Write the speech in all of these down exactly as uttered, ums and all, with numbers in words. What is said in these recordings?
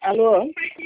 Alô?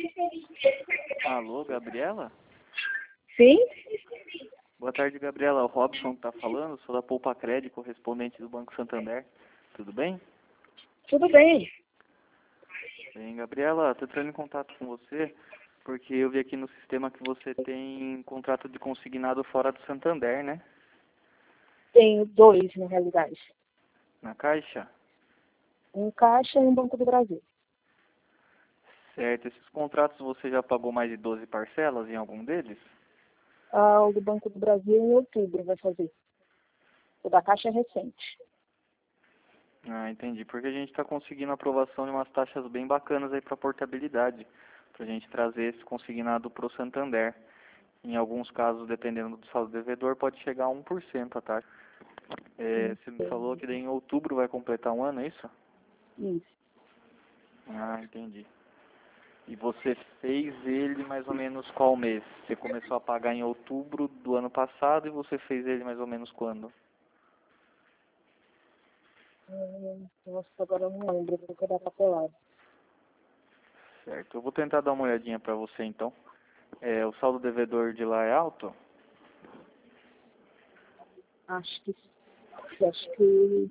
Alô, Gabriela? Sim? Boa tarde, Gabriela. O Robson está falando, sou da Poupa Crédito, correspondente do Banco Santander. Tudo bem? Tudo bem. Bem, Gabriela, estou entrando em contato com você porque eu vi aqui no sistema que você tem contrato de consignado fora do Santander, né? Tenho dois, na realidade. Na Caixa? Um Caixa e um Banco do Brasil. Certo. Esses contratos você já pagou mais de doze parcelas em algum deles? Ah, o do Banco do Brasil em outubro vai fazer. O da Caixa é recente. Ah, entendi. Porque a gente está conseguindo aprovação de umas taxas bem bacanas aí para portabilidade, para a gente trazer esse consignado para o Santander. Em alguns casos, dependendo do saldo devedor, pode chegar a um por cento a taxa. É, você me falou que daí em outubro vai completar um ano, é isso? Isso. Ah, entendi. E você fez ele mais ou menos qual mês? Você começou a pagar em outubro do ano passado e você fez ele mais ou menos quando? Hum, Nossa, agora eu não lembro, vou ter que dar papelada. Certo. Eu vou tentar dar uma olhadinha para você então. É, o saldo devedor de lá é alto? Acho que acho que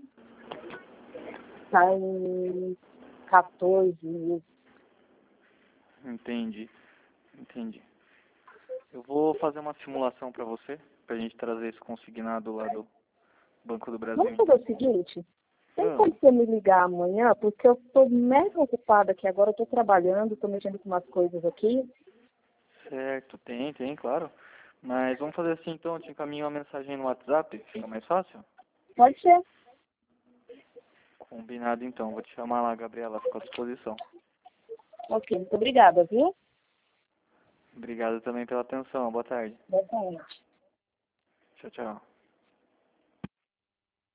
tá em quatorze mil. Entendi. Entendi. Eu vou fazer uma simulação para você, para a gente trazer esse consignado lá do Banco do Brasil Vamos fazer então. o seguinte? Tem como Vamos. você me ligar amanhã? Porque eu estou mega ocupada aqui agora, eu estou trabalhando, estou mexendo com umas coisas aqui. Certo, tem, tem, claro. Mas vamos fazer assim então, eu te encaminho uma mensagem no WhatsApp, fica mais fácil? Pode ser. Combinado então, vou te chamar lá, Gabriela, fico à disposição. Ok, muito obrigada, viu? Obrigado também pela atenção, boa tarde. Boa tarde. Tchau, tchau.